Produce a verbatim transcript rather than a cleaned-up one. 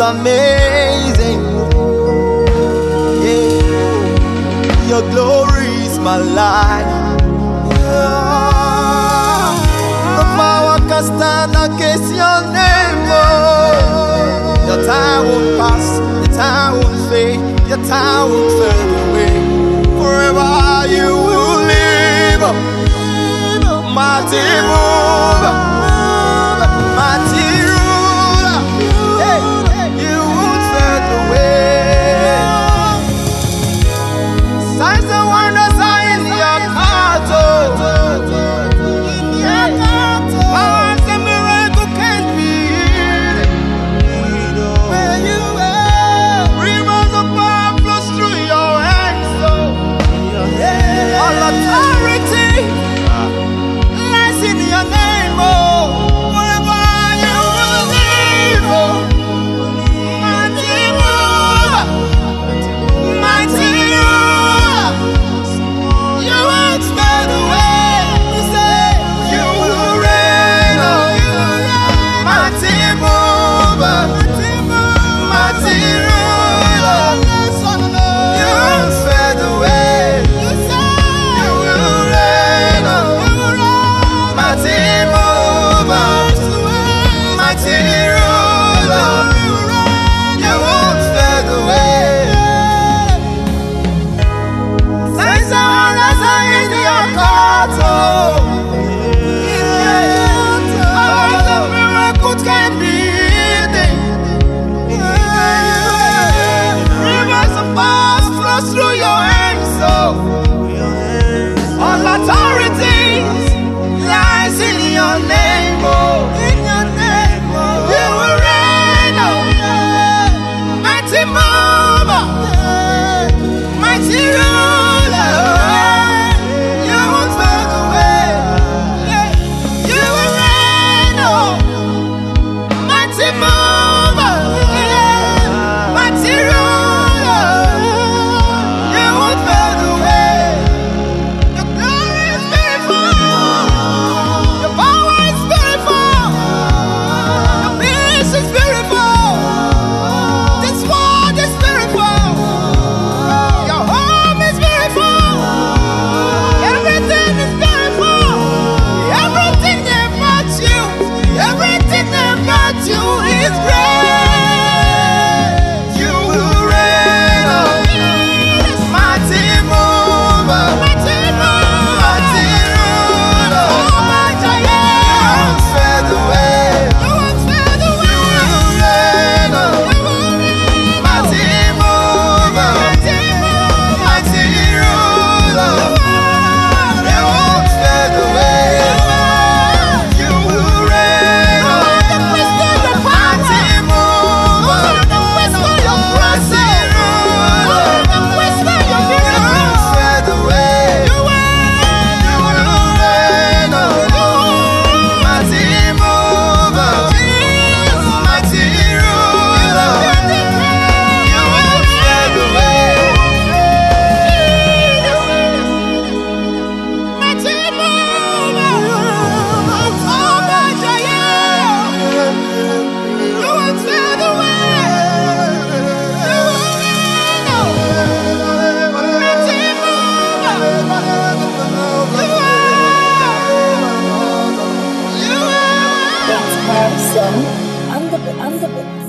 amazing. Yeah. Your glory is my life. Yeah. No power can stand against your name. Oh. Your time won't pass, your time won't fade, your time won't fade away. Forever you will live. Mighty mover, mighty ruler, hey, you won't fade away. Signs and wonders are in your heart, oh. Powers and miracles can't be hidden. Where you are, rivers of power flows through your hands, oh. All authority lies in your name, oh. Wherever you will live, oh. Mighty ruler, mighty ruler, you won't fade away. You say you will reign, oh. Mighty mover, mighty ruler, you won't fade away. You will reign, oh. Mighty mover, mighty ruler, you won't fade away. Signs and wonders are in your heart, oh. Powers of miracles can be hidden. Rivers of power flow through your hands, oh. All authorities lies in your name, oh. In your name, oh. You will reign, oh. Mighty mover, mighty ruler, you won't fade away. You will reign, oh. Mighty mover, mighty ruler, you won't fade away. Your glory is beautiful. Your power is beautiful. Your peace is beautiful. This world is beautiful. Your home is beautiful. Everything is beautiful. Everything about you, everything about you is great. You will reign, oh. Mighty mover, mighty ruler, you won't fade away. You will reign, oh. Mighty mover, mighty ruler, you won't fade away. You will reign, oh. Mighty mover, mighty ruler, you won't fade away. You will reign, oh. Mighty mover, mighty ruler, you won't fade away. Mighty mover, oh my God, you won't fade away. You will reign, oh. Mighty mover, you are, you are. Let's have some on the, on the